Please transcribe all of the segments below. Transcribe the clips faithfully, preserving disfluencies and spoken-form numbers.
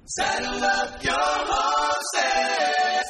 Saddle up your horses.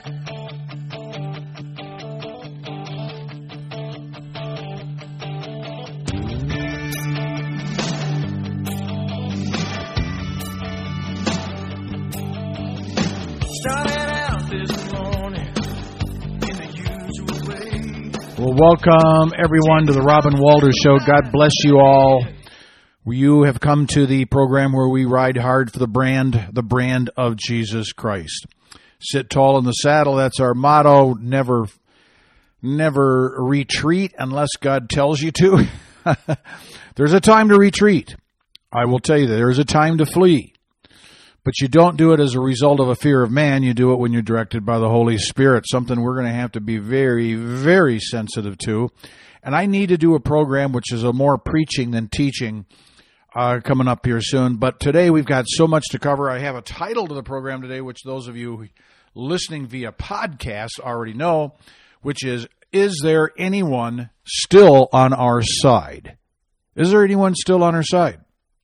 Started out this morning in the usual way. Well, welcome everyone to the Robin Walters Show. God bless you all. You have come to the program where we ride hard for the brand, the brand of Jesus Christ. Sit tall in the saddle. That's our motto. Never, never retreat unless God tells you to. There's a time to retreat. I will tell you that. There's a time to flee. But you don't do it as a result of a fear of man. You do it when you're directed by the Holy Spirit, something we're going to have to be very, very sensitive to. And I need to do a program which is a more preaching than teaching uh, coming up here soon. But today we've got so much to cover. I have a title to the program today, which those of you listening via podcast already know, which is, Is there anyone still on our side? Is there anyone still on our side?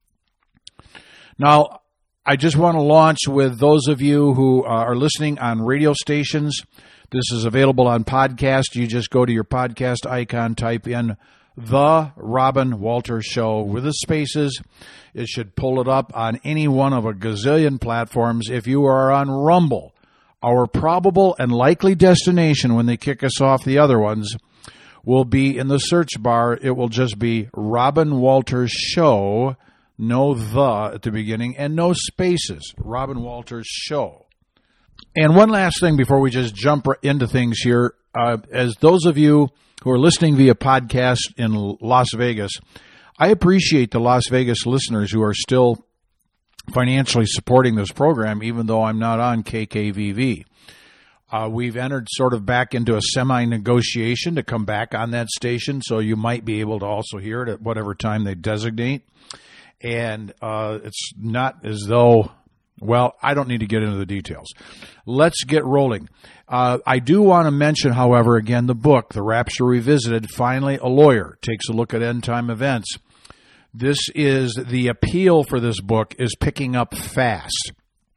Now, I just want to launch with those of you who uh, are listening on radio stations. This is available on podcast. You just go to your podcast icon, type in The Robin Walters Show with the spaces. It should pull it up on any one of a gazillion platforms. If you are on Rumble, our probable and likely destination when they kick us off the other ones will be in the search bar. It will just be Robin Walters Show. No the at the beginning, and no spaces. Robin Walters Show. And one last thing before we just jump into things here. Uh, as those of you who are listening via podcast in Las Vegas, I appreciate the Las Vegas listeners who are still financially supporting this program, even though I'm not on K K V V. Uh, we've entered sort of back into a semi-negotiation to come back on that station, so you might be able to also hear it at whatever time they designate. And uh, it's not as though, well, I don't need to get into the details. Let's get rolling. Uh, I do want to mention, however, again, the book, The Rapture Revisited, Finally a Lawyer, takes a look at end-time events. This is, the appeal for this book is picking up fast.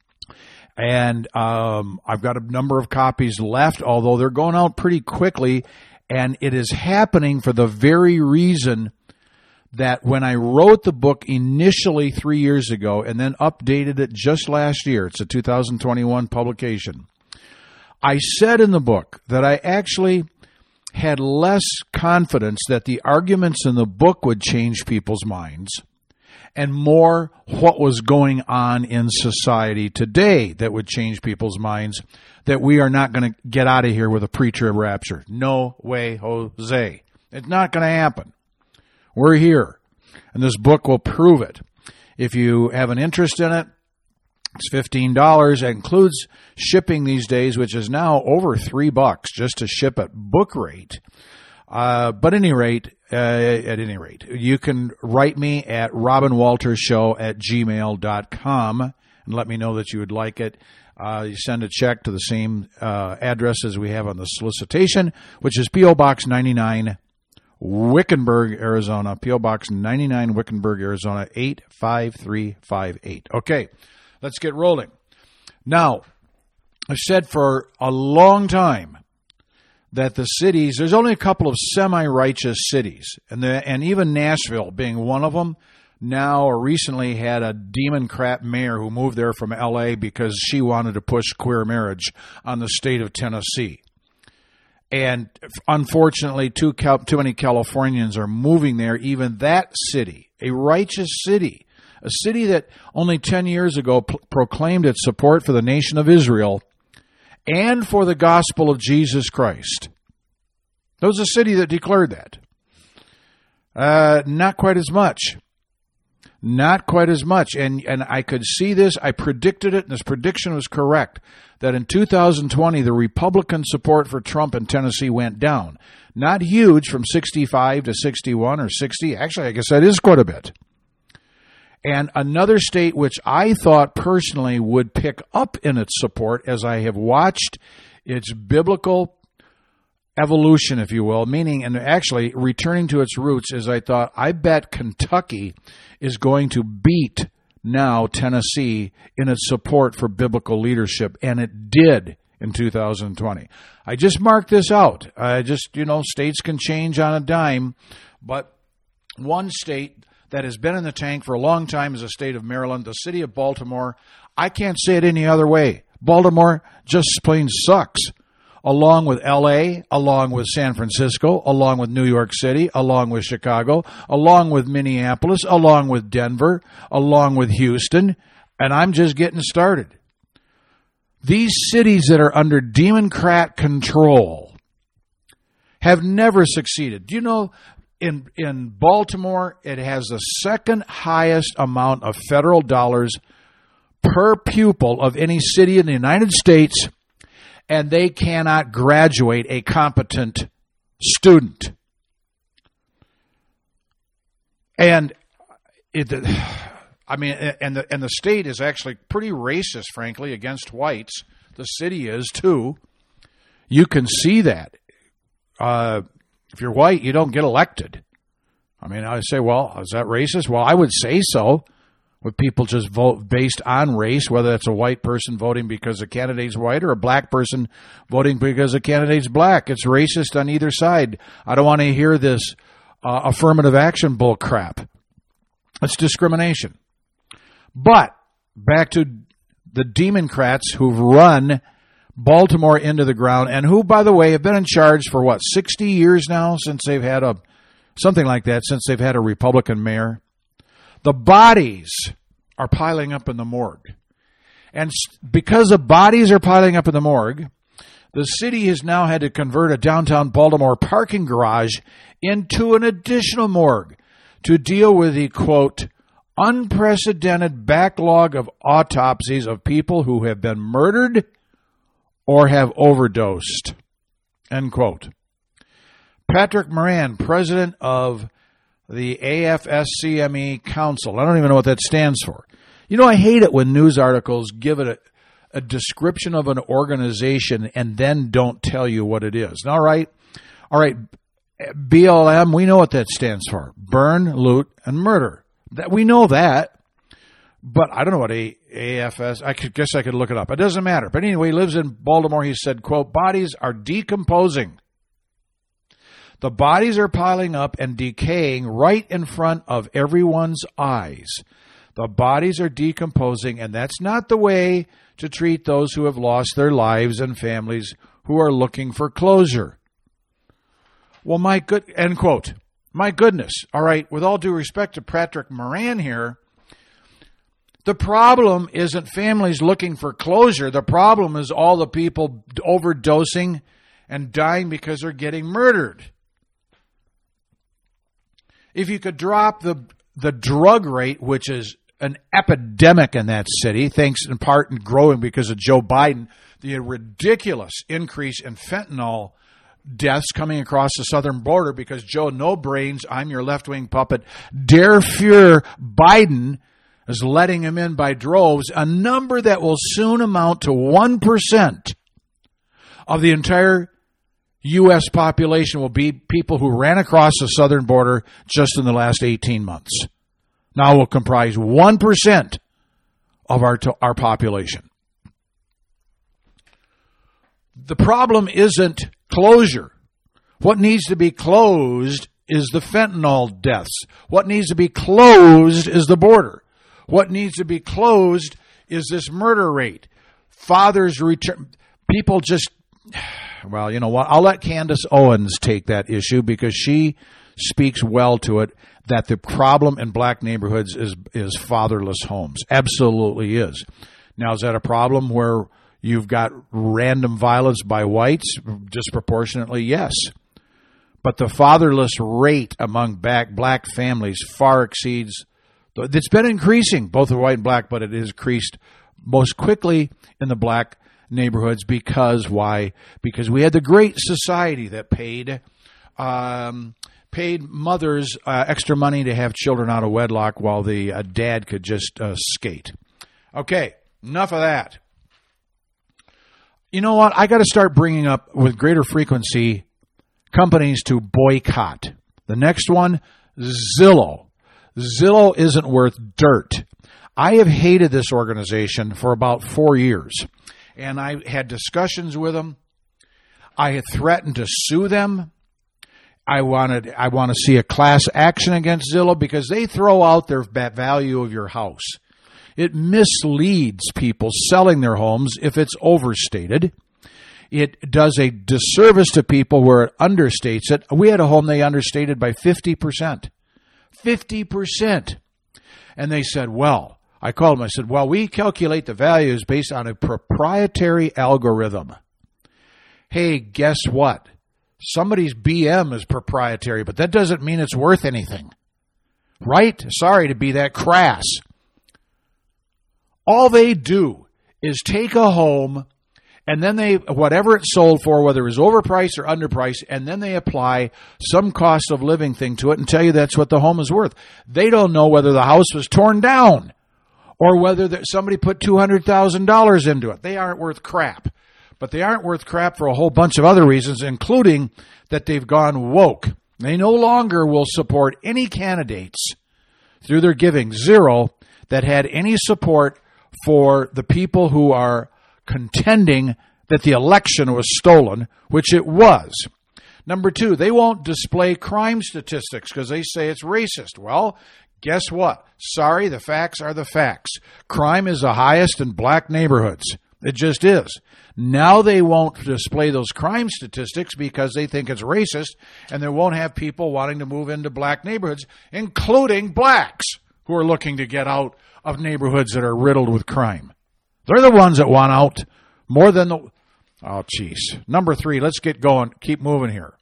And um, I've got a number of copies left, although they're going out pretty quickly. And it is happening for the very reason that when I wrote the book initially three years ago and then updated it just last year, it's a two thousand twenty-one publication, I said in the book that I actually had less confidence that the arguments in the book would change people's minds and more what was going on in society today that would change people's minds, that we are not going to get out of here with a preacher of rapture. No way, Jose. It's not going to happen. We're here, and this book will prove it. If you have an interest in it, it's fifteen dollars. It includes shipping these days, which is now over three bucks just to ship at book rate. Uh, but any rate, uh, at any rate, you can write me at robin walters show at gmail dot com and let me know that you would like it. Uh, you send a check to the same uh, address as we have on the solicitation, which is P O Box ninety-nine, Wickenburg, Arizona, P O Box ninety-nine, Wickenburg, Arizona, eight five three five eight. Okay, let's get rolling. Now, I've said for a long time that the cities, there's only a couple of semi-righteous cities, and the, and even Nashville being one of them, now or recently had a demon crap mayor who moved there from L A because she wanted to push queer marriage on the state of Tennessee. And unfortunately, too, too many Californians are moving there. Even that city, a righteous city, a city that only ten years ago p- proclaimed its support for the nation of Israel and for the gospel of Jesus Christ. That was a city that declared that. Uh, not quite as much. Not quite as much. And, and I could see this. I predicted it, and this prediction was correct, that in two thousand twenty, the Republican support for Trump in Tennessee went down. Not huge, from sixty-five to sixty-one or sixty. Actually, I guess that is quite a bit. And another state which I thought personally would pick up in its support, as I have watched its biblical evolution, if you will, meaning and actually returning to its roots, is I thought, I bet Kentucky is going to beat now Tennessee in its support for biblical leadership, and it did in two thousand twenty. I just marked this out. I just, you know, states can change on a dime, but one state that has been in the tank for a long time is the state of Maryland, the city of Baltimore. I can't say it any other way. Baltimore just plain sucks. Along with L A, along with San Francisco, along with New York City, along with Chicago, along with Minneapolis, along with Denver, along with Houston, and I'm just getting started. These cities that are under Democrat control have never succeeded. Do you know, in, in Baltimore, it has the second highest amount of federal dollars per pupil of any city in the United States, and they cannot graduate a competent student. And it, I mean, and the and the state is actually pretty racist, frankly, against whites. The city is too. You can see that. Uh, if you're white, you don't get elected. I mean, I say, well, is that racist? Well, I would say so. With people just vote based on race, whether it's a white person voting because a candidate's white or a black person voting because a candidate's black. It's racist on either side. I don't want to hear this uh, affirmative action bull crap. It's discrimination. But back to the Democrats who've run Baltimore into the ground and who, by the way, have been in charge for, what, sixty years now since they've had a, something like that, since they've had a Republican mayor. The bodies are piling up in the morgue. And because the bodies are piling up in the morgue, the city has now had to convert a downtown Baltimore parking garage into an additional morgue to deal with the, quote, unprecedented backlog of autopsies of people who have been murdered or have overdosed, end quote. Patrick Moran, president of the A F S C M E Council. I don't even know what that stands for. You know, I hate it when news articles give it a, a description of an organization and then don't tell you what it is. All right, all right, B L M, we know what that stands for. Burn, loot, and murder. That we know that, but I don't know what a, AFS, I could, guess I could look it up. It doesn't matter. But anyway, he lives in Baltimore. He said, quote, bodies are decomposing. The bodies are piling up and decaying right in front of everyone's eyes. The bodies are decomposing, and that's not the way to treat those who have lost their lives and families who are looking for closure. Well, my good, end quote. My goodness. All right, with all due respect to Patrick Moran here, the problem isn't families looking for closure. The problem is all the people overdosing and dying because they're getting murdered. If you could drop the the drug rate, which is an epidemic in that city, thanks in part and growing because of Joe Biden, the ridiculous increase in fentanyl deaths coming across the southern border because Joe No Brains, I'm your left-wing puppet, Der Fuhrer Biden is letting him in by droves, a number that will soon amount to one percent of the entire U S population will be people who ran across the southern border just in the last eighteen months. Now will comprise one percent of our to- our population. The problem isn't closure. What needs to be closed is the fentanyl deaths. What needs to be closed is the border. What needs to be closed is this murder rate. Fathers return. People just... Well, you know what? I'll let Candace Owens take that issue because she speaks well to it, that the problem in black neighborhoods is is fatherless homes. Absolutely is. Now, is that a problem where you've got random violence by whites? Disproportionately, yes. But the fatherless rate among black, black families far exceeds, it's been increasing, both the white and black, but it has increased most quickly in the black neighborhoods because why? Because we had the Great Society that paid um, paid mothers uh, extra money to have children out of wedlock while the uh, dad could just uh, skate. Okay, enough of that. You know what? I got to start bringing up with greater frequency companies to boycott. The next one, Zillow. Zillow isn't worth dirt. I have hated this organization for about four years, and I had discussions with them. I had threatened to sue them. I wanted, I want to see a class action against Zillow because they throw out their value of your house. It misleads people selling their homes if it's overstated. It does a disservice to people where it understates it. We had a home they understated by fifty percent. fifty percent. And they said, well, I called them. I said, well, we calculate the values based on a proprietary algorithm. Hey, guess what? Somebody's B M is proprietary, but that doesn't mean it's worth anything. Right? Sorry to be that crass. All they do is take a home, and then they, whatever it's sold for, whether it was overpriced or underpriced, and then they apply some cost of living thing to it and tell you that's what the home is worth. They don't know whether the house was torn down or whether somebody put two hundred thousand dollars into it. They aren't worth crap. But they aren't worth crap for a whole bunch of other reasons, including that they've gone woke. They no longer will support any candidates through their giving, zero, that had any support for the people who are contending that the election was stolen, which it was. Number two, they won't display crime statistics because they say it's racist. Well, guess what? Sorry, the facts are the facts. Crime is the highest in black neighborhoods. It just is. Now they won't display those crime statistics because they think it's racist, and they won't have people wanting to move into black neighborhoods, including blacks who are looking to get out of neighborhoods that are riddled with crime. They're the ones that want out more than the... Oh, jeez. Number three, let's get going. Keep moving here.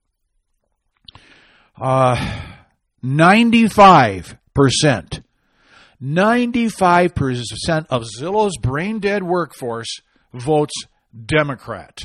Uh, ninety-five percent. ninety-five percent of Zillow's brain-dead workforce votes Democrat.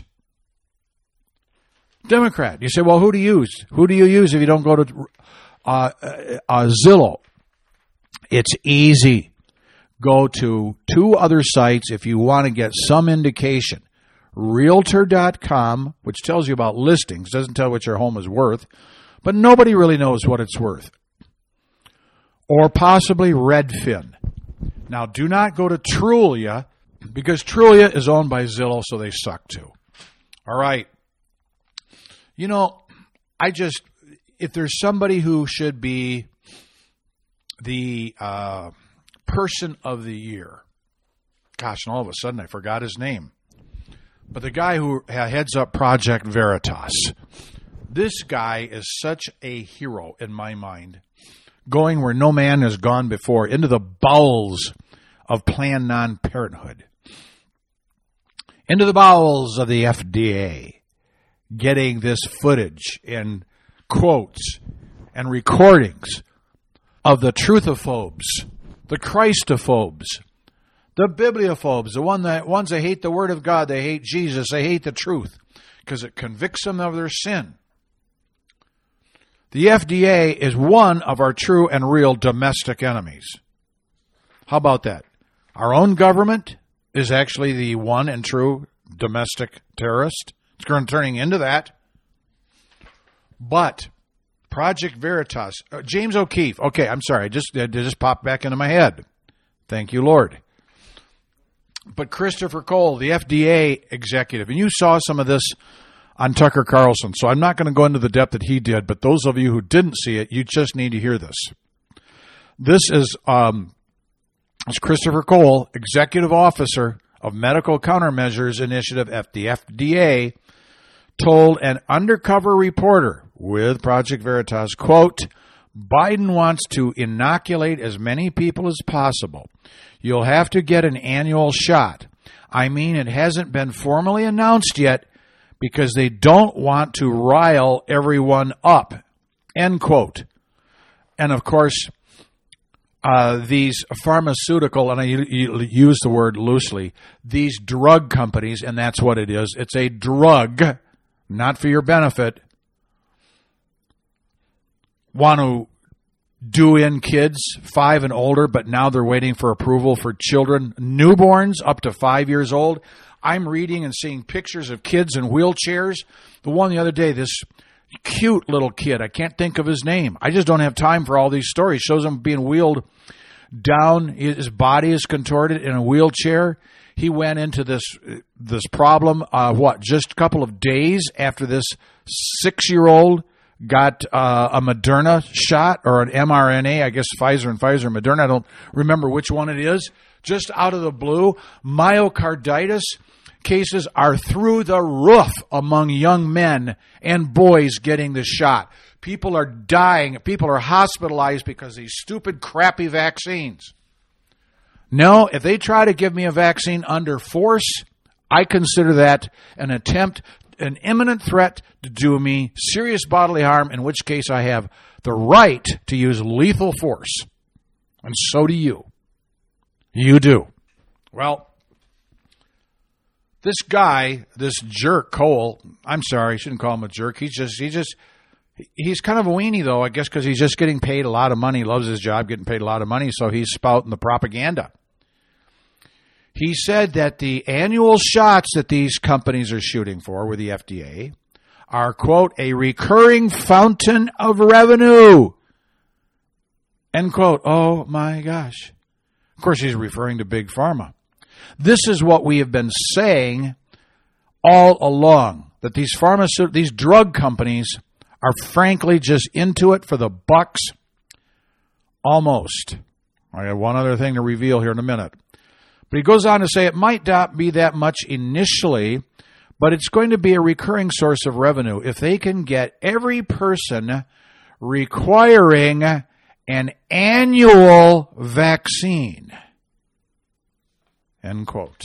Democrat. You say, well, who do you use? Who do you use if you don't go to uh, uh, Zillow? It's easy. Go to two other sites if you want to get some indication. Realtor dot com, which tells you about listings, doesn't tell what your home is worth, but nobody really knows what it's worth. Or possibly Redfin. Now, do not go to Trulia, because Trulia is owned by Zillow, so they suck too. All right. You know, I just, if there's somebody who should be the uh, person of the year, gosh, and all of a sudden I forgot his name, but the guy who heads up Project Veritas, this guy is such a hero in my mind, going where no man has gone before, into the bowels of Planned Non-Parenthood, into the bowels of the F D A, getting this footage and quotes and recordings of the truthophobes, the Christophobes, the bibliophobes, the one that, ones that hate the Word of God, they hate Jesus, they hate the truth, because it convicts them of their sin. The F D A is one of our true and real domestic enemies. How about that? Our own government is actually the one and true domestic terrorist. It's currently turning into that. But Project Veritas, uh, James O'Keefe. Okay, I'm sorry. I just, it just popped back into my head. Thank you, Lord. But Christopher Cole, the F D A executive, and you saw some of this on Tucker Carlson, so I'm not going to go into the depth that he did, but those of you who didn't see it, you just need to hear this. This is um, it's Christopher Cole, executive officer of Medical Countermeasures Initiative at the F D A, told an undercover reporter with Project Veritas, quote, Biden wants to inoculate as many people as possible. You'll have to get an annual shot. I mean, it hasn't been formally announced yet because they don't want to rile everyone up, end quote. And, of course, uh, these pharmaceutical, and I use the word loosely, these drug companies, and that's what it is. It's a drug, not for your benefit, want to do in kids five and older, but now they're waiting for approval for children, newborns up to five years old. I'm reading and seeing pictures of kids in wheelchairs. The one the other day, this cute little kid, I can't think of his name. I just don't have time for all these stories. Shows him being wheeled down, his body is contorted in a wheelchair. He went into this this problem, uh, what, just a couple of days after this six-year-old got uh, a Moderna shot or an mRNA, I guess Pfizer and Pfizer and Moderna, I don't remember which one it is, just out of the blue. Myocarditis cases are through the roof among young men and boys getting the shot. People are dying. People are hospitalized because of these stupid, crappy vaccines. No, if they try to give me a vaccine under force, I consider that an attempt, an imminent threat to do me serious bodily harm, in which case I have the right to use lethal force. And so do you. You do. Well, this guy, this jerk, Cole, I'm sorry, I shouldn't call him a jerk. He's just, he just, he's kind of a weenie, though, I guess, because he's just getting paid a lot of money. He loves his job, getting paid a lot of money, so he's spouting the propaganda. He said that the annual shots that these companies are shooting for with the F D A are, quote, a recurring fountain of revenue, end quote. Oh, my gosh. Of course, he's referring to Big Pharma. This is what we have been saying all along, that these pharmaceutical, these drug companies are frankly just into it for the bucks. Almost. I got one other thing to reveal here in a minute. But he goes on to say it might not be that much initially, but it's going to be a recurring source of revenue if they can get every person requiring an annual vaccine. End quote.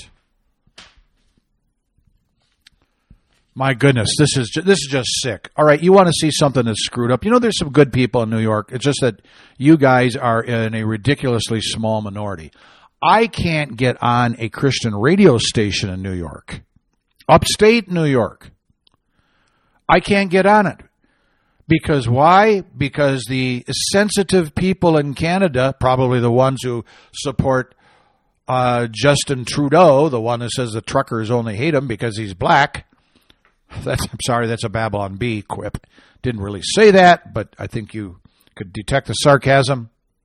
My goodness, this is just, this is just sick. All right, you want to see something that's screwed up. You know, there's some good people in New York. It's just that you guys are in a ridiculously small minority. I can't get on a Christian radio station in New York, upstate New York. I can't get on it. Because why? Because the sensitive people in Canada, probably the ones who support uh, Justin Trudeau, the one that says the truckers only hate him because he's black. That's, I'm sorry, that's a Babylon Bee quip. Didn't really say that, but I think you could detect the sarcasm.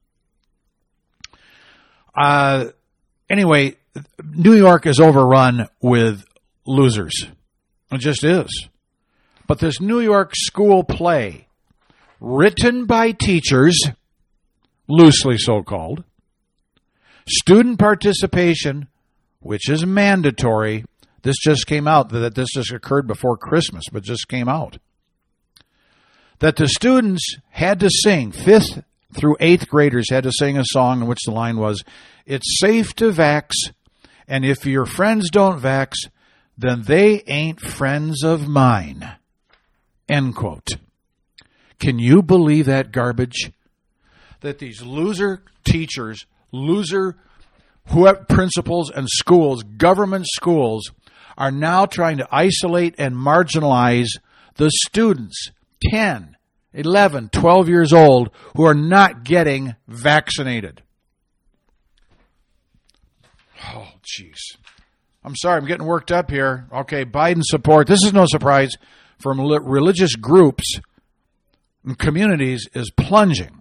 Uh, anyway, New York is overrun with losers. It just is. But this New York school play, written by teachers, loosely so-called, student participation, which is mandatory. This just came out, that this just occurred before Christmas, but just came out. That the students had to sing, fifth through eighth graders had to sing a song in which the line was, "It's safe to vax, and if your friends don't vax, then they ain't friends of mine." End quote. Can you believe that garbage? That these loser teachers, loser whoever, principals and schools, government schools, are now trying to isolate and marginalize the students, ten, eleven, twelve years old, who are not getting vaccinated. Oh, jeez. I'm sorry, I'm getting worked up here. Okay, Biden support. This is no surprise from religious groups and communities is plunging.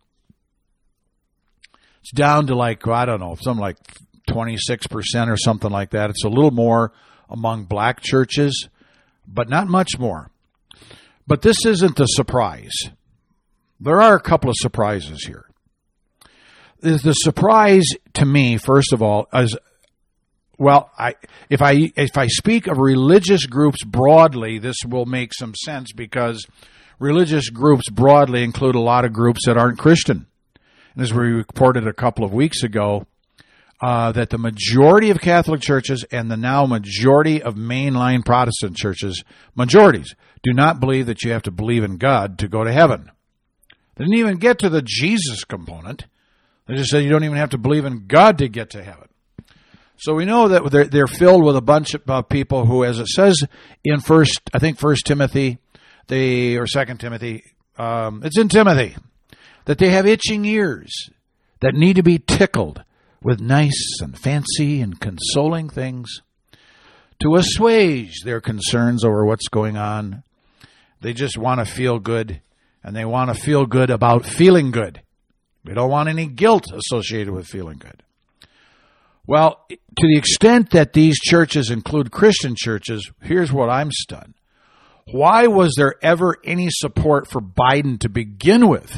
It's down to like, I don't know, something like twenty-six percent or something like that. It's a little more among black churches, but not much more. But this isn't the surprise. There are a couple of surprises here. The surprise to me, first of all, is, well, I, if I if I speak of religious groups broadly, this will make some sense because religious groups broadly include a lot of groups that aren't Christian. And as we reported a couple of weeks ago, uh, that the majority of Catholic churches and the now majority of mainline Protestant churches, majorities, do not believe that you have to believe in God to go to heaven. They didn't even get to the Jesus component. They just said you don't even have to believe in God to get to heaven. So we know that they're, they're filled with a bunch of uh, people who, as it says in first, I think First Timothy, they or Second Timothy, um, it's in Timothy, that they have itching ears that need to be tickled with nice and fancy and consoling things to assuage their concerns over what's going on. They just want to feel good, and they want to feel good about feeling good. We don't want any guilt associated with feeling good. Well, to the extent that these churches include Christian churches, here's what I'm stunned. Why was there ever any support for Biden to begin with?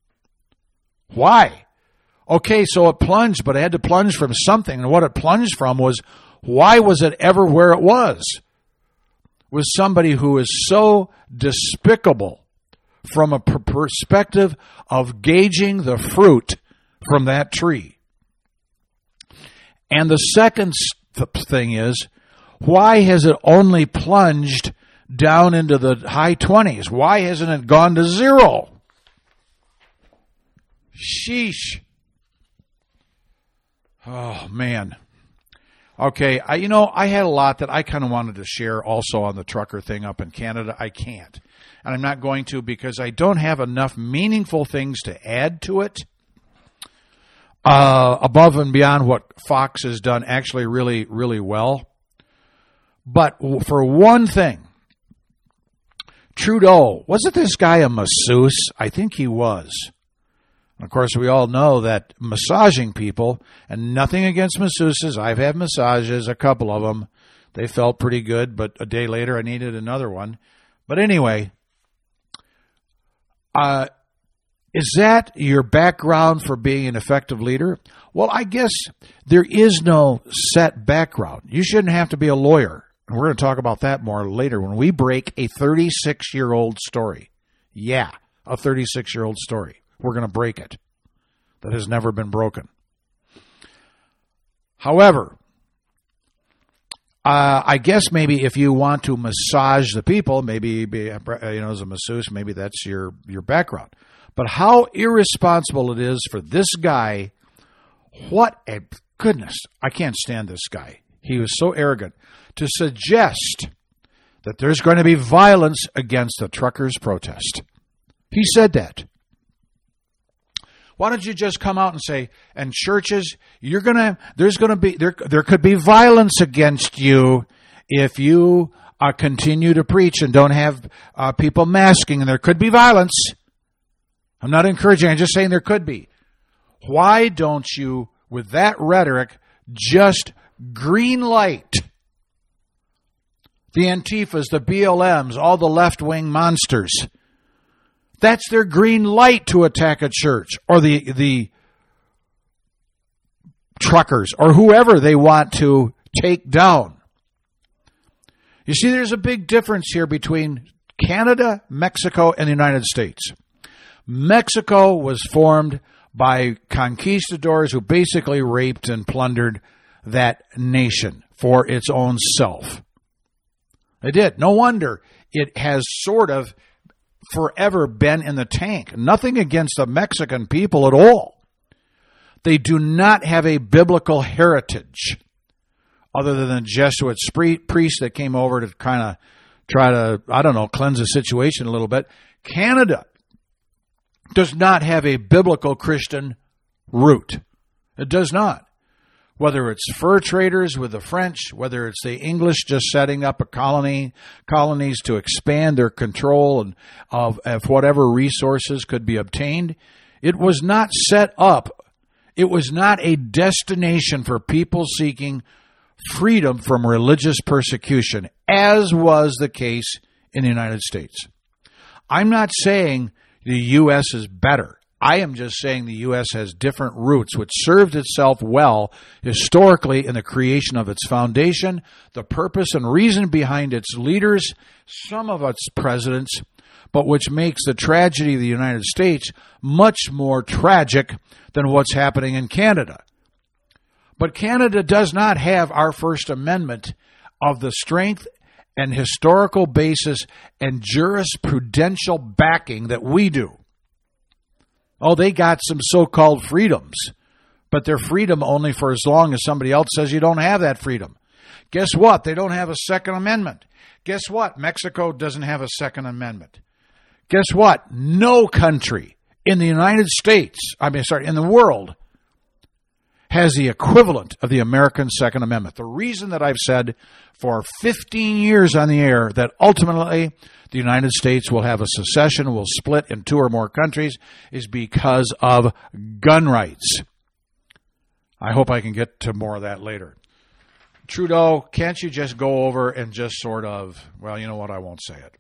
Why? Okay, so it plunged, but it had to plunge from something. And what it plunged from was, why was it ever where it was? Was somebody who is so despicable from a perspective of gauging the fruit from that tree. And the second thing is, why has it only plunged down into the high twenties? Why hasn't it gone to zero? Sheesh. Oh, man. Okay, I, you know, I had a lot that I kind of wanted to share also on the trucker thing up in Canada. I can't. And I'm not going to because I don't have enough meaningful things to add to it uh, above and beyond what Fox has done actually really, really well. But for one thing, Trudeau, wasn't this guy a masseuse? I think he was. Of course, we all know that massaging people, and nothing against masseuses. I've had massages, a couple of them. They felt pretty good, but a day later I needed another one. But anyway, uh, is that your background for being an effective leader? Well, I guess there is no set background. You shouldn't have to be a lawyer. And we're going to talk about that more later when we break a thirty-six-year-old story. Yeah, a thirty-six-year-old story. We're going to break it. That has never been broken. However, uh, I guess maybe if you want to massage the people, maybe be, you know, as a masseuse, maybe that's your, your background. But how irresponsible it is for this guy. What a goodness. I can't stand this guy. He was so arrogant to suggest that there's going to be violence against the truckers' protest. He said that. Why don't you just come out and say, and churches, you're gonna, there's gonna be, there, there could be violence against you if you uh, continue to preach and don't have uh, people masking, and there could be violence. I'm not encouraging, I'm just saying there could be. Why don't you, with that rhetoric, just green light the Antifas, the B L Ms, all the left-wing monsters? That's their green light to attack a church or the the truckers or whoever they want to take down. You see, there's a big difference here between Canada, Mexico, and the United States. Mexico was formed by conquistadors who basically raped and plundered that nation for its own self. They did. No wonder it has sort of forever been in the tank. Nothing against the Mexican people at all. They do not have a biblical heritage other than the Jesuit priest that came over to kind of try to, I don't know, cleanse the situation a little bit. Canada does not have a biblical Christian root. It does not. Whether it's fur traders with the French, whether it's the English just setting up a colony, colonies to expand their control and of, of whatever resources could be obtained, it was not set up. It was not a destination for people seeking freedom from religious persecution, as was the case in the United States. I'm not saying the U S is better. I am just saying the U S has different roots, which served itself well historically in the creation of its foundation, the purpose and reason behind its leaders, some of its presidents, but which makes the tragedy of the United States much more tragic than what's happening in Canada. But Canada does not have our First Amendment of the strength and historical basis and jurisprudential backing that we do. Oh, they got some so-called freedoms, but they're freedom only for as long as somebody else says you don't have that freedom. Guess what? They don't have a Second Amendment. Guess what? Mexico doesn't have a Second Amendment. Guess what? No country in the United States, I mean, sorry, in the world has the equivalent of the American Second Amendment. The reason that I've said for fifteen years on the air that ultimately the United States will have a secession, will split in two or more countries, is because of gun rights. I hope I can get to more of that later. Trudeau, can't you just go over and just sort of, well, you know what, I won't say it.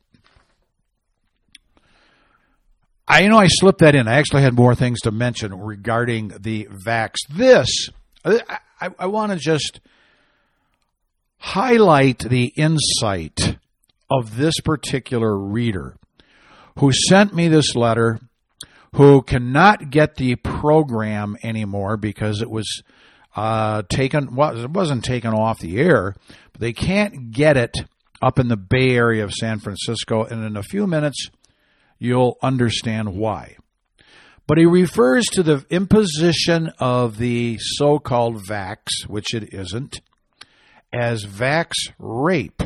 I you know I slipped that in. I actually had more things to mention regarding the vax. This, I, I, I want to just highlight the insight of this particular reader who sent me this letter, who cannot get the program anymore because it was uh, taken, well, it wasn't taken off the air, but they can't get it up in the Bay Area of San Francisco, and in a few minutes you'll understand why. But he refers to the imposition of the so-called vax, which it isn't, as vax rape.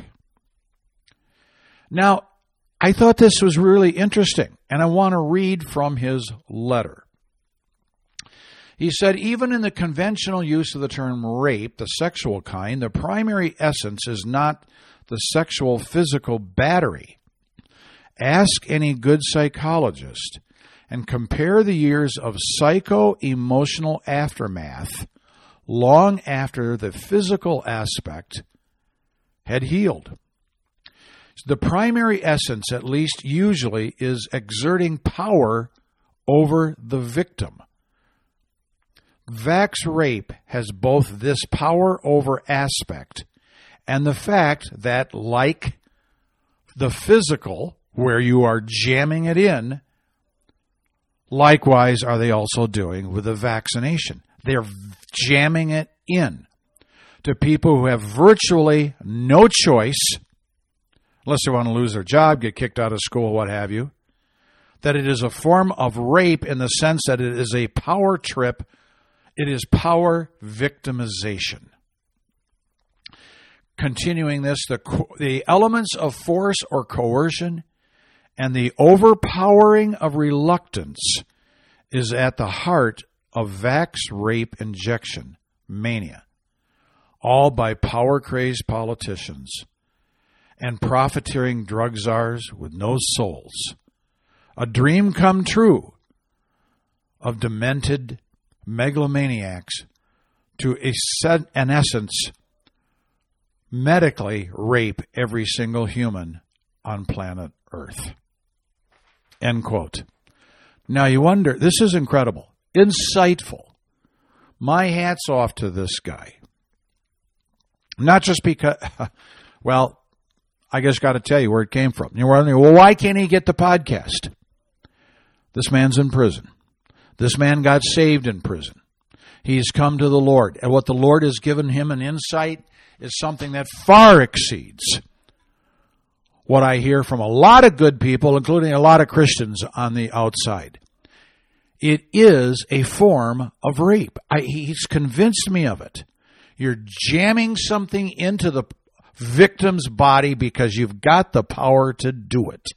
Now, I thought this was really interesting, and I want to read from his letter. He said, even in the conventional use of the term rape, the sexual kind, the primary essence is not the sexual physical battery. Ask any good psychologist and compare the years of psycho-emotional aftermath long after the physical aspect had healed. The primary essence, at least usually, is exerting power over the victim. Vax rape has both this power over aspect and the fact that, like the physical, where you are jamming it in, likewise are they also doing with the vaccination. They're jamming it in to people who have virtually no choice, unless they want to lose their job, get kicked out of school, what have you, that it is a form of rape in the sense that it is a power trip. It is power victimization. Continuing this, the, the elements of force or coercion and the overpowering of reluctance is at the heart of vax rape injection mania, all by power-crazed politicians and profiteering drug czars with no souls. A dream come true of demented megalomaniacs to, in essence, medically rape every single human on planet Earth. End quote. Now you wonder, this is incredible, insightful. My hat's off to this guy. Not just because, well, I just got to tell you where it came from. You're wondering, well, why can't he get the podcast? This man's in prison. This man got saved in prison. He's come to the Lord. And what the Lord has given him an insight is something that far exceeds what I hear from a lot of good people, including a lot of Christians on the outside. It is a form of rape. I, he's convinced me of it. You're jamming something into the victim's body because you've got the power to do it.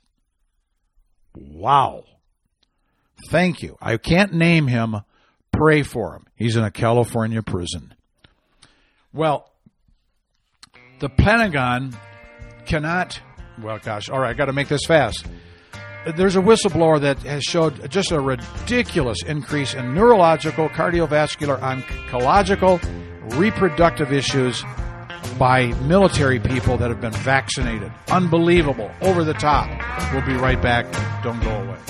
Wow. Thank you. I can't name him. Pray for him. He's in a California prison. Well, the Pentagon cannot... Well, gosh, all right, I got to make this fast. There's a whistleblower that has showed just a ridiculous increase in neurological, cardiovascular, oncological, reproductive issues by military people that have been vaccinated. Unbelievable. Over the top. We'll be right back. Don't go away.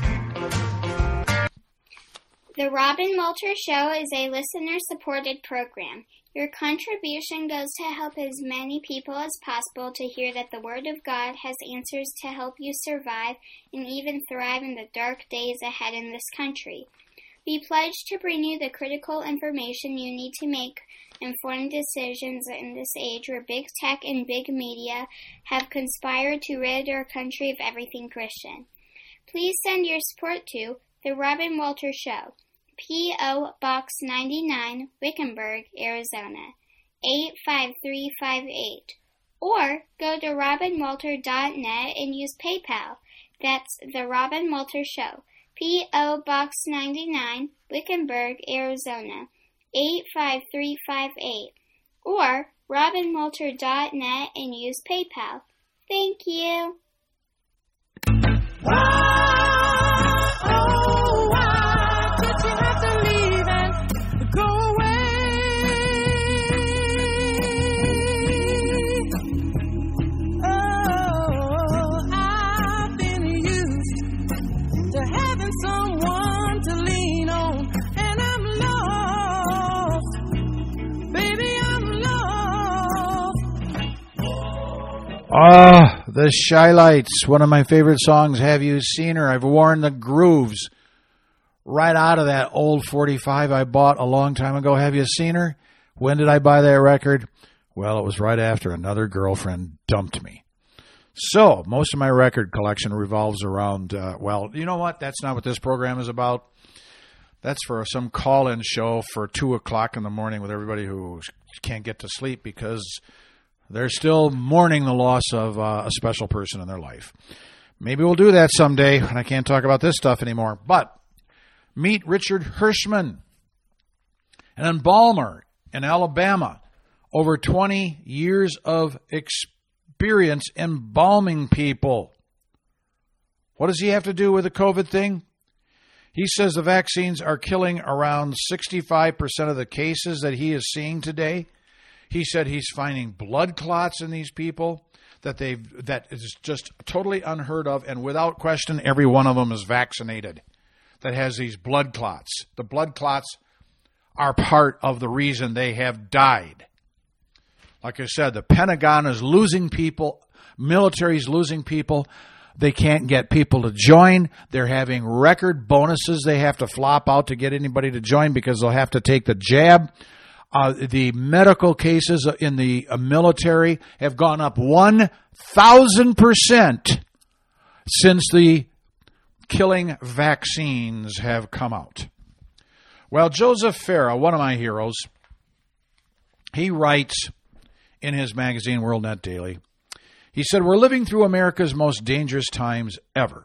The Robin Walter Show is a listener-supported program. Your contribution goes to help as many people as possible to hear that the Word of God has answers to help you survive and even thrive in the dark days ahead in this country. We pledge to bring you the critical information you need to make informed decisions in this age where big tech and big media have conspired to rid our country of everything Christian. Please send your support to The Robin Walter Show, P O. Box ninety-nine, Wickenburg, Arizona, eight five three five eight. Or go to robin walter dot net and use PayPal. That's The Robin Walter Show, P O. Box ninety-nine, Wickenburg, Arizona, eight five three five eight or robin moulter dot net and use PayPal. Thank you. Why, oh, why did you have to leave and go away? Oh, I've been used to having someone to lean on, and I'm lost. Baby, I'm lost. Ah, the Shylights, one of my favorite songs. Have you seen her? I've worn the grooves right out of that old forty-five I bought a long time ago. Have you seen her? When did I buy that record? Well, it was right after another girlfriend dumped me. So, most of my record collection revolves around, uh, well, you know what? That's not what this program is about. That's for some call-in show for two o'clock in the morning with everybody who can't get to sleep because they're still mourning the loss of uh, a special person in their life. Maybe we'll do that someday when I can't talk about this stuff anymore. But meet Richard Hirschman, an embalmer in Alabama. Over twenty years of experience embalming people. What does he have to do with the COVID thing? He says the vaccines are killing around sixty-five percent of the cases that he is seeing today. He said he's finding blood clots in these people that they've that is just totally unheard of, and without question, every one of them is vaccinated that has these blood clots. The blood clots are part of the reason they have died. Like I said, the Pentagon is losing people, military is losing people. They can't get people to join. They're having record bonuses they have to flop out to get anybody to join because they'll have to take the jab. Uh, the medical cases in the uh, military have gone up one thousand percent since the killing vaccines have come out. Well, Joseph Farah, one of my heroes, he writes in his magazine, WorldNet Daily, he said, we're living through America's most dangerous times ever.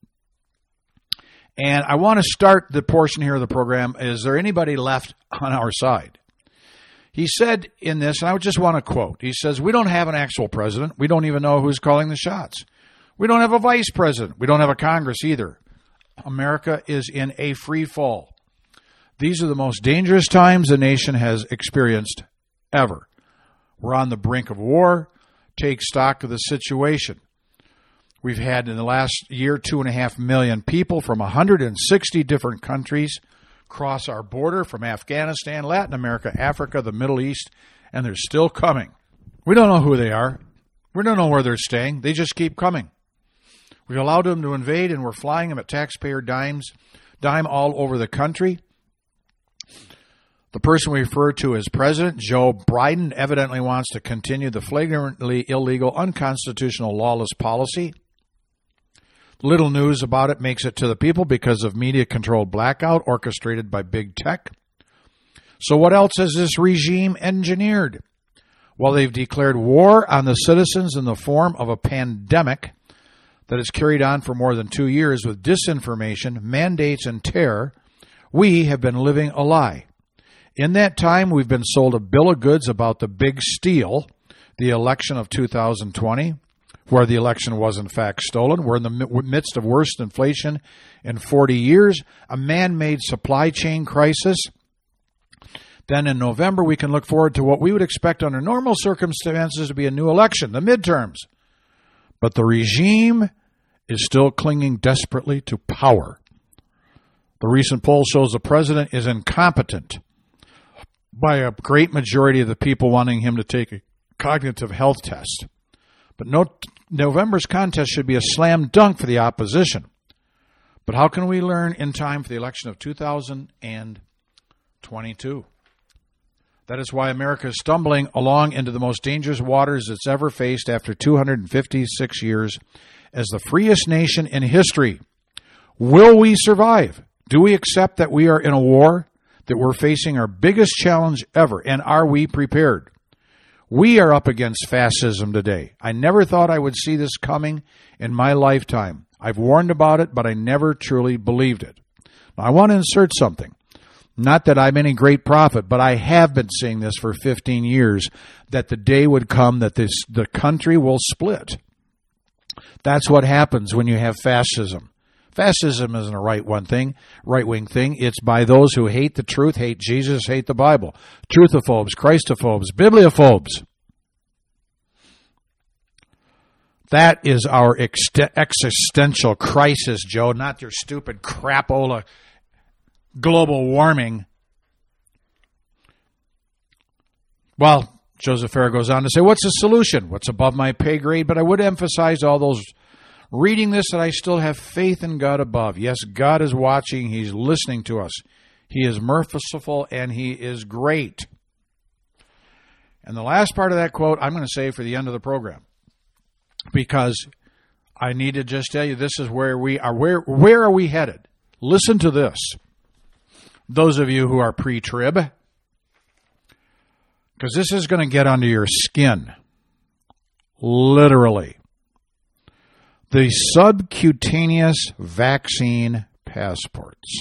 And I want to start the portion here of the program, is there anybody left on our side? He said in this, and I just want to quote, he says, we don't have an actual president. We don't even know who's calling the shots. We don't have a vice president. We don't have a Congress either. America is in a free fall. These are the most dangerous times the nation has experienced ever. We're on the brink of war. Take stock of the situation. We've had in the last year two and a half million people from one hundred sixty different countries cross our border from Afghanistan, Latin America, Africa, the Middle East, and they're still coming. We don't know who they are. We don't know where they're staying. They just keep coming. We've allowed them to invade, and we're flying them at taxpayer dimes, dime all over the country. The person we refer to as President Joe Biden evidently wants to continue the flagrantly illegal, unconstitutional, lawless policy. Little news about it makes it to the people because of media-controlled blackout orchestrated by big tech. So what else has this regime engineered? Well, they've declared war on the citizens in the form of a pandemic that has carried on for more than two years with disinformation, mandates, and terror. We have been living a lie. In that time, we've been sold a bill of goods about the big steal, the election of two thousand twenty, where the election was in fact stolen. We're in the midst of worst inflation in forty years, a man-made supply chain crisis. Then in November, we can look forward to what we would expect under normal circumstances to be a new election, the midterms. But the regime is still clinging desperately to power. The recent poll shows the president is incompetent by a great majority of the people wanting him to take a cognitive health test. But no, November's contest should be a slam dunk for the opposition. But how can we learn in time for the election of two thousand twenty-two? That is why America is stumbling along into the most dangerous waters it's ever faced after two hundred fifty-six years as the freest nation in history. Will we survive? Do we accept that we are in a war, that we're facing our biggest challenge ever, and are we prepared? We are up against fascism today. I never thought I would see this coming in my lifetime. I've warned about it, but I never truly believed it. Now, I want to insert something. Not that I'm any great prophet, but I have been seeing this for fifteen years, that the day would come that this the country will split. That's what happens when you have fascism. Fascism isn't a right one thing, right-wing thing. It's by those who hate the truth, hate Jesus, hate the Bible. Truthophobes, Christophobes, bibliophobes. That is our ex- existential crisis, Joe, not your stupid crapola global warming. Well, Joseph Farah goes on to say, what's the solution? What's above my pay grade? But I would emphasize all those reading this that I still have faith in God above. Yes, God is watching. He's listening to us. He is merciful and He is great. And the last part of that quote I'm going to save for the end of the program, because I need to just tell you this is where we are. Where, where are we headed? Listen to this. Those of you who are pre-trib, because this is going to get under your skin, literally. The subcutaneous vaccine passports.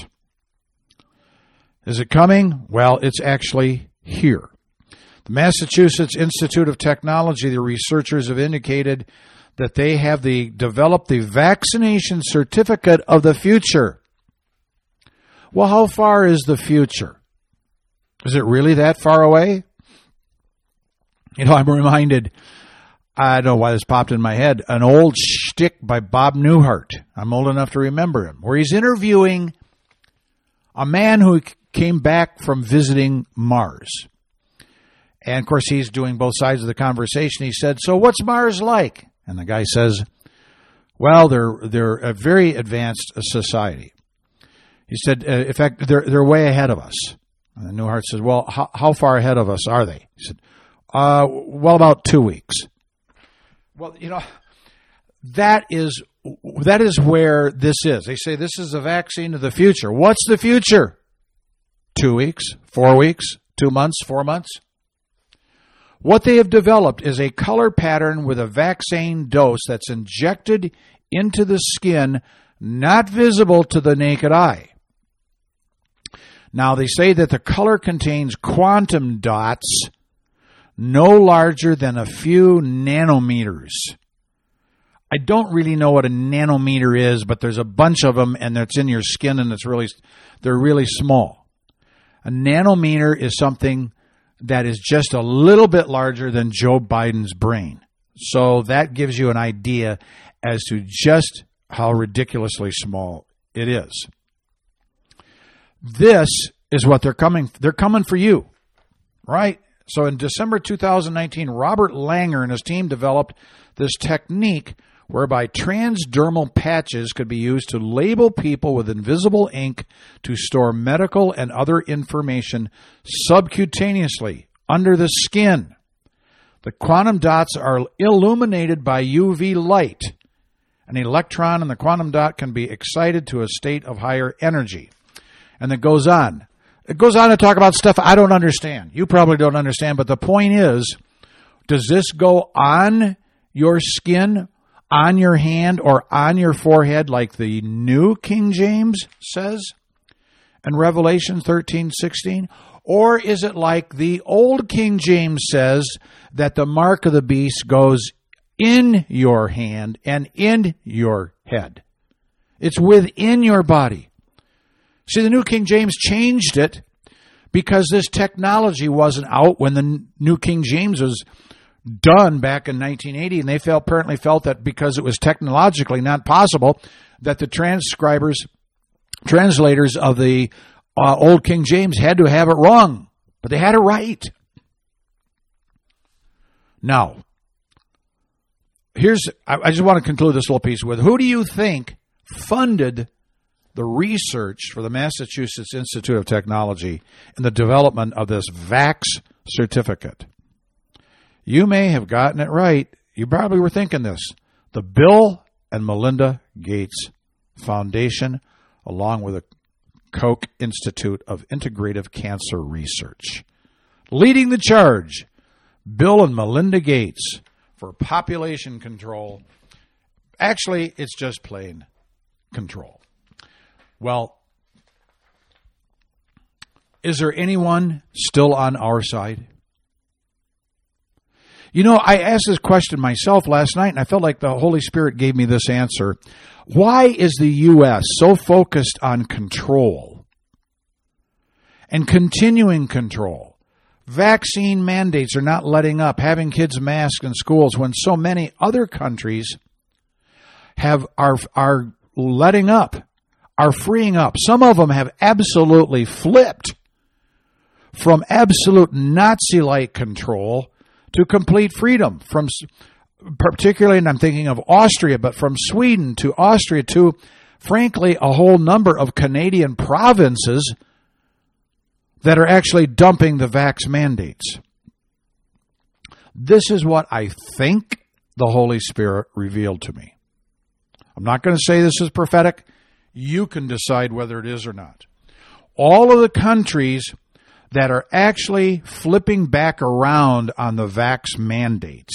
Is it coming? Well, it's actually here. The Massachusetts Institute of Technology, the researchers have indicated that they have the developed the vaccination certificate of the future. Well, how far is the future? Is it really that far away? You know, I'm reminded, I don't know why this popped in my head, an old shtick by Bob Newhart. I'm old enough to remember him, where he's interviewing a man who came back from visiting Mars. And, of course, he's doing both sides of the conversation. He said, so what's Mars like? And the guy says, well, they're they're a very advanced society. He said, uh, in fact, they're they're way ahead of us. And Newhart says, well, how, how far ahead of us are they? He said, uh, well, about two weeks. Well, you know, that is that is where this is. They say this is a vaccine of the future. What's the future? Two weeks, four weeks, two months, four months? What they have developed is a color pattern with a vaccine dose that's injected into the skin, not visible to the naked eye. Now, they say that the color contains quantum dots no larger than a few nanometers. I don't really know what a nanometer is, but there's a bunch of them, and it's in your skin, and it's really they're really small. A nanometer is something that is just a little bit larger than Joe Biden's brain. So that gives you an idea as to just how ridiculously small it is. This is what they're coming, they're coming for you, right? So in December two thousand nineteen, Robert Langer and his team developed this technique whereby transdermal patches could be used to label people with invisible ink to store medical and other information subcutaneously under the skin. The quantum dots are illuminated by U V light. An electron in the quantum dot can be excited to a state of higher energy. And it goes on. It goes on to talk about stuff I don't understand. You probably don't understand, but the point is, does this go on your skin, on your hand, or on your forehead like the New King James says in Revelation thirteen sixteen? Or is it like the Old King James says that the mark of the beast goes in your hand and in your head? It's within your body. See, the New King James changed it because this technology wasn't out when the New King James was done back in nineteen eighty, and they felt, apparently felt that because it was technologically not possible, that the transcribers, translators of the uh, Old King James had to have it wrong, but they had it right. Now, here's, I, I just want to conclude this little piece with, who do you think funded the research for the Massachusetts Institute of Technology in the development of this Vax certificate? You may have gotten it right. You probably were thinking this. The Bill and Melinda Gates Foundation, along with the Koch Institute of Integrative Cancer Research. Leading the charge, Bill and Melinda Gates for population control. Actually, it's just plain control. Well, Is there anyone still on our side? You know, I asked this question myself last night, and I felt like the Holy Spirit gave me this answer. Why is the U S so focused on control and continuing control? Vaccine mandates are not letting up, having kids masked in schools, when so many other countries have are are letting up, are freeing up. Some of them have absolutely flipped from absolute Nazi-like control to complete freedom, from particularly, and I'm thinking of Austria, but from Sweden to Austria to, frankly, a whole number of Canadian provinces that are actually dumping the vax mandates. This is what I think the Holy Spirit revealed to me. I'm not going to say this is prophetic. You can decide whether it is or not. All of the countries that are actually flipping back around on the vax mandates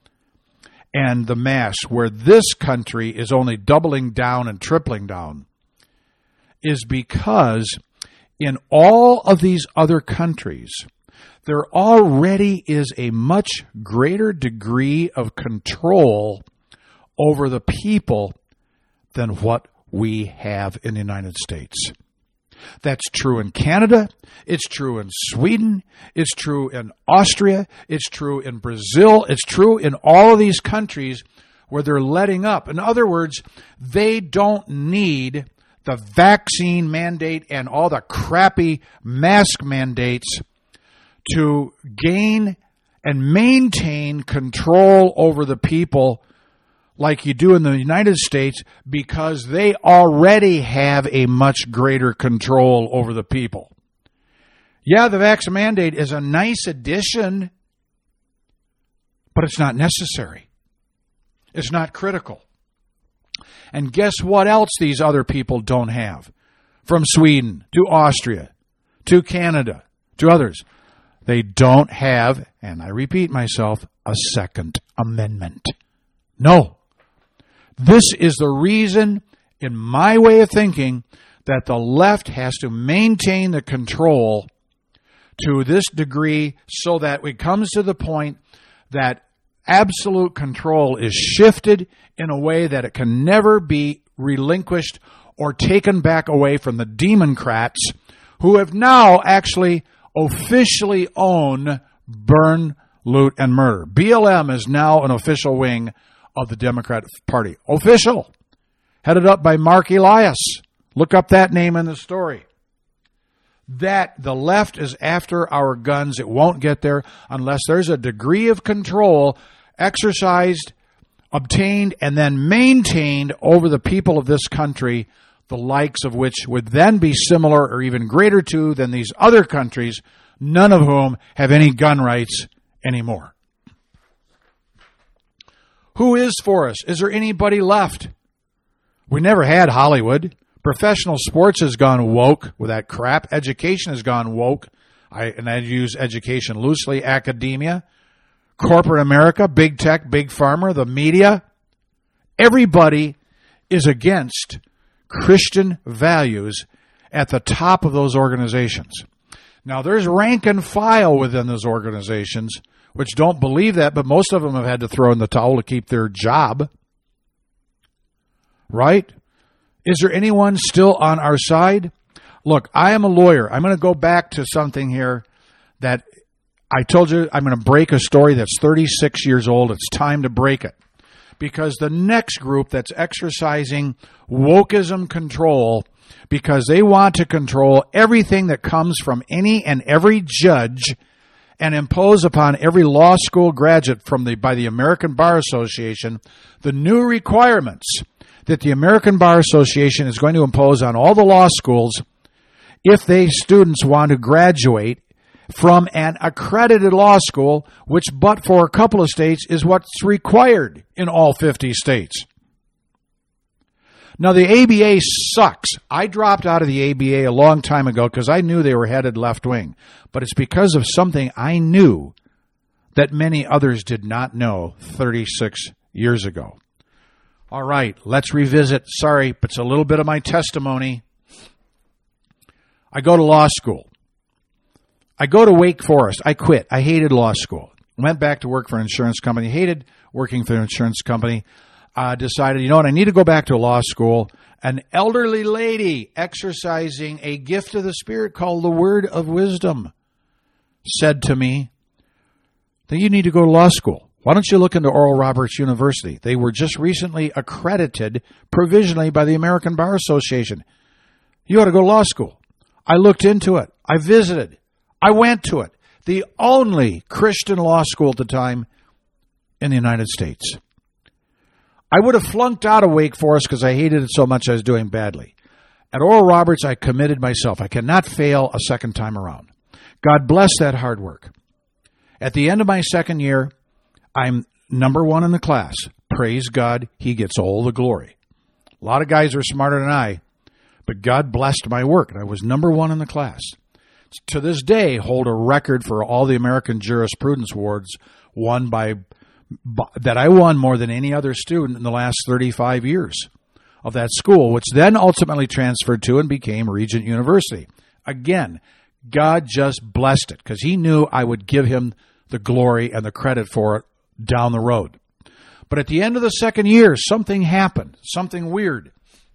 and the masks, where this country is only doubling down and tripling down, is because in all of these other countries, there already is a much greater degree of control over the people than what we have in the United States. That's true in Canada, it's true in Sweden, it's true in Austria, it's true in Brazil, it's true in all of these countries where they're letting up. In other words, they don't need the vaccine mandate and all the crappy mask mandates to gain and maintain control over the people like you do in the United States, because they already have a much greater control over the people. Yeah, the vax mandate is a nice addition, but it's not necessary. It's not critical. And guess what else these other people don't have? From Sweden to Austria to Canada to others. They don't have, and I repeat myself, a Second Amendment. No. This is the reason, in my way of thinking, that the left has to maintain the control to this degree so that it comes to the point that absolute control is shifted in a way that it can never be relinquished or taken back away from the Democrats, who have now actually officially own burn, loot, and murder. B L M is now an official wing of the Democratic Party. Official. Headed up by Mark Elias. Look up that name in the story. That the left is after our guns. It won't get there unless there's a degree of control exercised, obtained, and then maintained over the people of this country, the likes of which would then be similar or even greater to than these other countries, none of whom have any gun rights anymore. Who is for us? Is there anybody left? We never had Hollywood. Professional sports has gone woke with that crap. Education has gone woke. I, and I use education loosely. Academia, corporate America, big tech, big pharma, the media. Everybody is against Christian values at the top of those organizations. Now, there's rank and file within those organizations which don't believe that, but most of them have had to throw in the towel to keep their job. Right? Is there anyone still on our side? Look, I am a lawyer. I'm going to go back to something here that I told you I'm going to break a story that's thirty-six years old. It's time to break it. Because the next group that's exercising wokeism control, because they want to control everything that comes from any and every judge and impose upon every law school graduate from the by the American Bar Association the new requirements that the American Bar Association is going to impose on all the law schools if they students want to graduate from an accredited law school, which but for a couple of states is what's required in all fifty states. Now, the A B A sucks. I dropped out of the A B A a long time ago because I knew they were headed left-wing. But it's because of something I knew that many others did not know thirty-six years ago. All right, let's revisit. Sorry, but it's a little bit of my testimony. I go to law school. I go to Wake Forest. I quit. I hated law school. Went back to work for an insurance company. Hated working for an insurance company. Uh, decided, you know what, I need to go back to law school. An elderly lady exercising a gift of the Spirit called the Word of Wisdom said to me that you need to go to law school. Why don't you look into Oral Roberts University? They were just recently accredited provisionally by the American Bar Association. You ought to go to law school. I looked into it. I visited. I went to it. The only Christian law school at the time in the United States. I would have flunked out of Wake Forest because I hated it so much I was doing badly. At Oral Roberts, I committed myself. I cannot fail a second time around. God bless that hard work. At the end of my second year, I'm number one in the class. Praise God, He gets all the glory. A lot of guys are smarter than I, but God blessed my work, and I was number one in the class. To this day, hold a record for all the American Jurisprudence Awards won by, by that I won more than any other student in the last thirty-five years of that school, which then ultimately transferred to and became Regent University. Again, God just blessed it because He knew I would give Him the glory and the credit for it down the road. But at the end of the second year, something happened, something weird.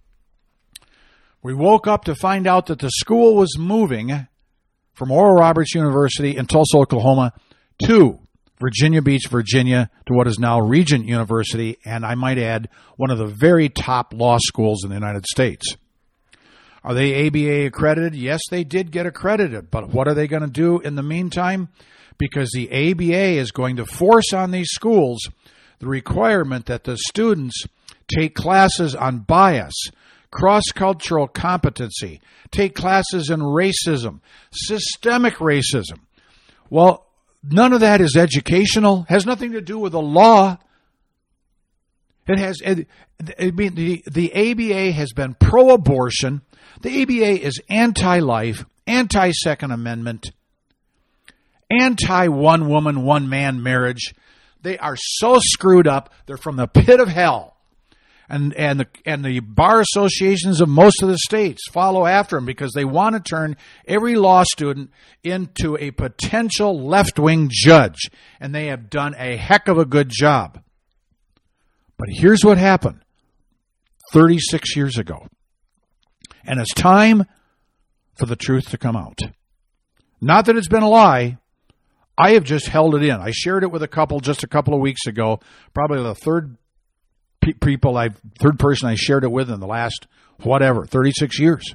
We woke up to find out that the school was moving from Oral Roberts University in Tulsa, Oklahoma, to Virginia Beach, Virginia, to what is now Regent University, and I might add, one of the very top law schools in the United States. Are they A B A accredited? Yes, they did get accredited, but what are they going to do in the meantime? Because the A B A is going to force on these schools the requirement that the students take classes on bias, cross-cultural competency, take classes in racism, systemic racism. Well, none of that is educational, has nothing to do with the law. It has, it, it, the, the A B A has been pro-abortion. The A B A is anti-life, anti-Second Amendment, anti-one-woman, one-man marriage. They are so screwed up, they're from the pit of hell. And and the and the bar associations of most of the states follow after them because they want to turn every law student into a potential left-wing judge. And they have done a heck of a good job. But here's what happened thirty-six years ago. And it's time for the truth to come out. Not that it's been a lie. I have just held it in. I shared it with a couple just a couple of weeks ago, probably the third people I third person I shared it with in the last whatever thirty-six years.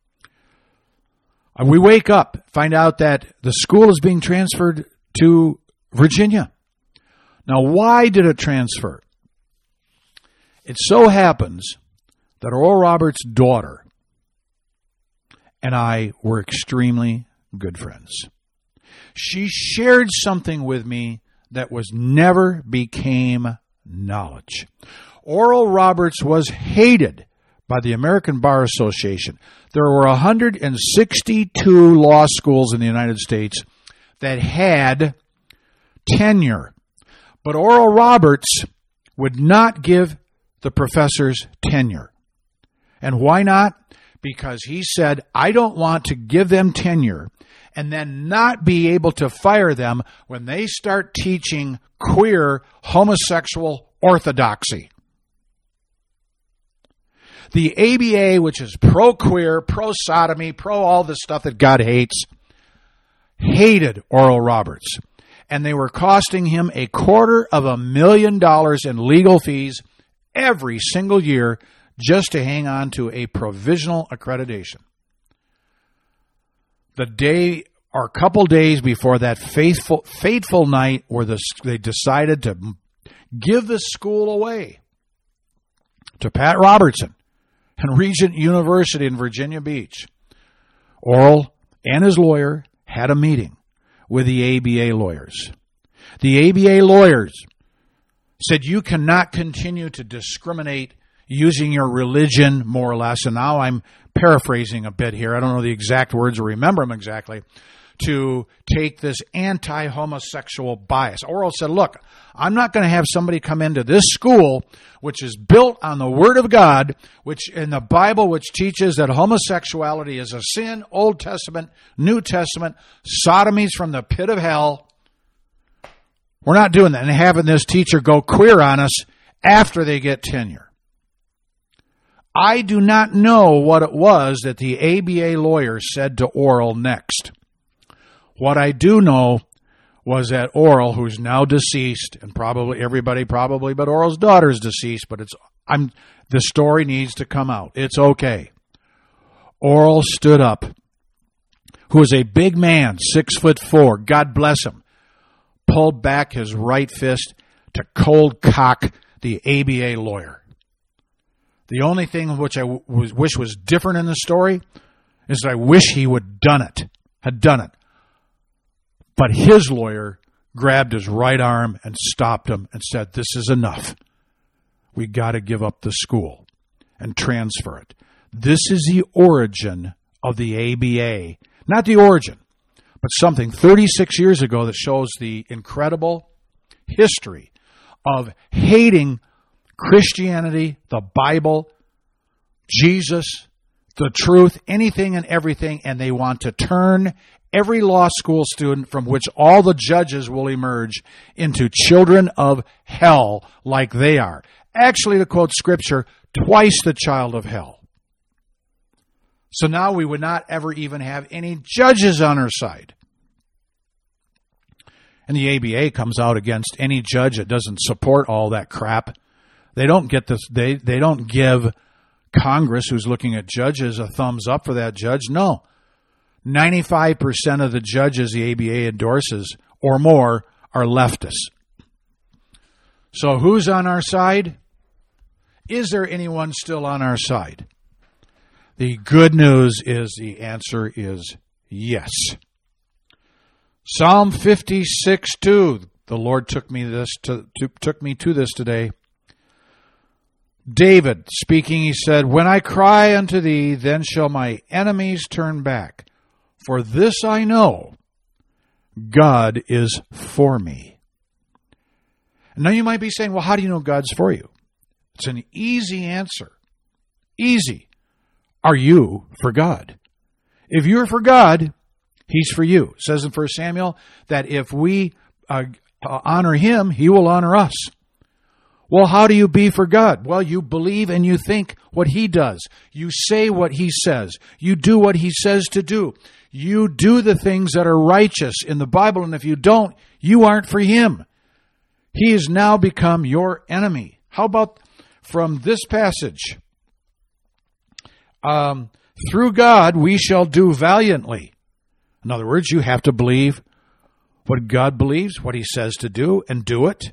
And we wake up, find out that the school is being transferred to Virginia. Now, why did it transfer? It so happens that Oral Roberts' daughter and I were extremely good friends. She shared something with me that was never became knowledge. Oral Roberts was hated by the American Bar Association. There were one hundred sixty-two law schools in the United States that had tenure. But Oral Roberts would not give the professors tenure. And why not? Because he said, I don't want to give them tenure and then not be able to fire them when they start teaching queer homosexual orthodoxy. The A B A, which is pro-queer, pro-sodomy, pro all the stuff that God hates, hated Oral Roberts. And they were costing him a quarter of a million dollars in legal fees every single year just to hang on to a provisional accreditation. The day or a couple days before that faithful, fateful night where the, they decided to give the school away to Pat Robertson and Regent University in Virginia Beach, Oral and his lawyer had a meeting with the A B A lawyers. The A B A lawyers said, you cannot continue to discriminate using your religion, more or less, and now I'm paraphrasing a bit here. I don't know the exact words or remember them exactly, to take this anti-homosexual bias. Oral said, look, I'm not going to have somebody come into this school, which is built on the Word of God, which in the Bible, which teaches that homosexuality is a sin, Old Testament, New Testament, sodomy's from the pit of hell. We're not doing that. And having this teacher go queer on us after they get tenure. I do not know what it was that the A B A lawyer said to Oral next. What I do know was that Oral, who's now deceased, and probably everybody probably but Oral's daughter is deceased, but it's I'm the story needs to come out. It's okay. Oral stood up, who is a big man, six foot four, God bless him, pulled back his right fist to cold cock the A B A lawyer. The only thing which I w- was, wish was different in the story is that I wish he would have done it, had done it. But his lawyer grabbed his right arm and stopped him and said, this is enough. We got to give up the school and transfer it. This is the origin of the A B A. Not the origin, but something thirty-six years ago that shows the incredible history of hating Christianity, the Bible, Jesus, the truth, anything and everything, and they want to turn every law school student from which all the judges will emerge into children of hell like they are. Actually, to quote Scripture, twice the child of hell. So now we would not ever even have any judges on our side. And the A B A comes out against any judge that doesn't support all that crap. They don't get this. They, they don't give Congress, who's looking at judges, a thumbs up for that judge. No. ninety-five percent of the judges the A B A endorses or more are leftists. So who's on our side? Is there anyone still on our side? The good news is the answer is yes. Psalm fifty-six two. The Lord took me this to, to took me to this today. David speaking, he said, when I cry unto thee, then shall my enemies turn back. For this I know, God is for me. And now you might be saying, well, how do you know God's for you? It's an easy answer. Easy. Are you for God? If you're for God, He's for you. It says in First Samuel that if we uh, honor Him, He will honor us. Well, how do you be for God? Well, you believe and you think what He does. You say what He says. You do what He says to do. You do the things that are righteous in the Bible, and if you don't, you aren't for Him. He has now become your enemy. How about from this passage? Um, through God we shall do valiantly. In other words, you have to believe what God believes, what He says to do, and do it.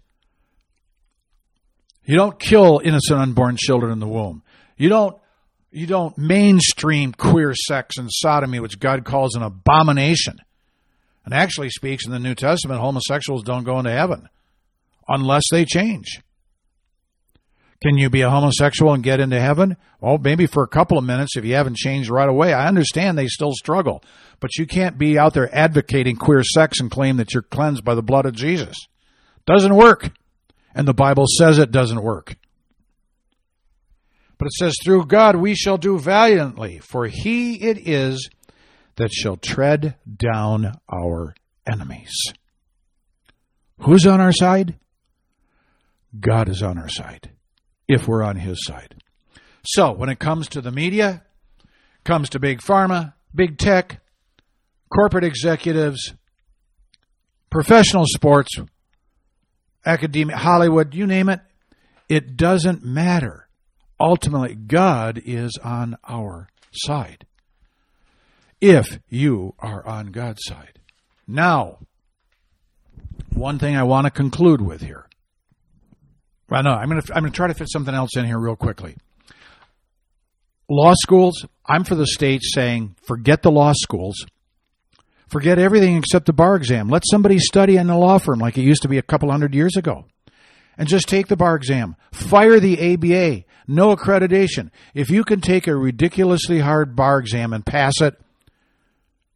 You don't kill innocent unborn children in the womb. You don't You don't mainstream queer sex and sodomy, which God calls an abomination. And actually speaks in the New Testament, homosexuals don't go into heaven unless they change. Can you be a homosexual and get into heaven? Well, maybe for a couple of minutes if you haven't changed right away. I understand they still struggle. But you can't be out there advocating queer sex and claim that you're cleansed by the blood of Jesus. Doesn't work. And the Bible says it doesn't work. But it says, through God we shall do valiantly, for He it is that shall tread down our enemies. Who's on our side? God is on our side, if we're on His side. So, when it comes to the media, comes to big pharma, big tech, corporate executives, professional sports, academia, Hollywood, you name it, it doesn't matter. Ultimately, God is on our side. If you are on God's side. Now, one thing I want to conclude with here. Well, no, I'm going to I'm going to try to fit something else in here real quickly. Law schools, I'm for the state saying, forget the law schools. Forget everything except the bar exam. Let somebody study in a law firm like it used to be a couple hundred years ago. And just take the bar exam. Fire the A B A. No accreditation. If you can take a ridiculously hard bar exam and pass it,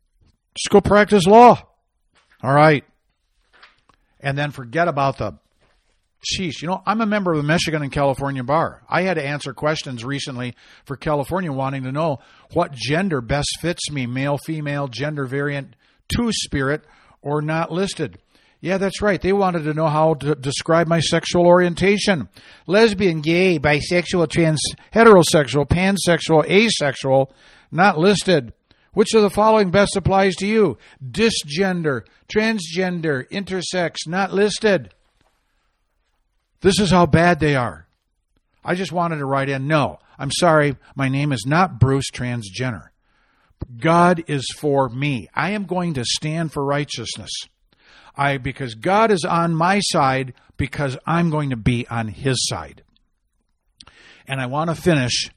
Just go practice law. All right. And then forget about the, sheesh, you know, I'm a member of the Michigan and California Bar. I had to answer questions recently for California wanting to know what gender best fits me, male, female, gender variant, two-spirit, or not listed. Yeah, that's right. They wanted to know how to describe my sexual orientation. Lesbian, gay, bisexual, trans, heterosexual, pansexual, asexual, not listed. Which of the following best applies to you? Disgender, transgender, intersex, not listed. This is how bad they are. I just wanted to write in, no, I'm sorry, my name is not Bruce Transgender. God is for me. I am going to stand for righteousness. I because God is on my side, because I'm going to be on his side. And I want to finish.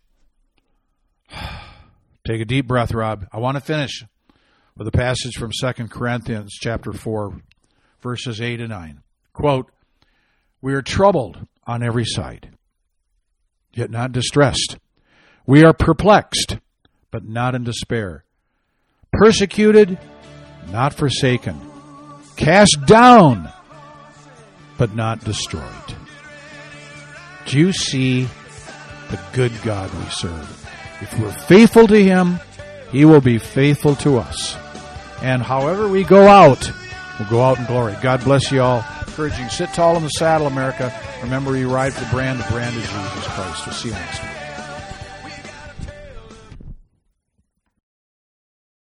Take a deep breath, Rob. I want to finish with a passage from Second Corinthians chapter four, verses eight and nine. Quote, we are troubled on every side, yet not distressed. We are perplexed, but not in despair. Persecuted, not forsaken. Cast down, but not destroyed. Do you see the good God we serve? If we're faithful to him, he will be faithful to us. And however we go out, we'll go out in glory. God bless you all. Encouraging, sit tall in the saddle, America. Remember, you ride for the brand. The brand is Jesus Christ. We'll see you next week.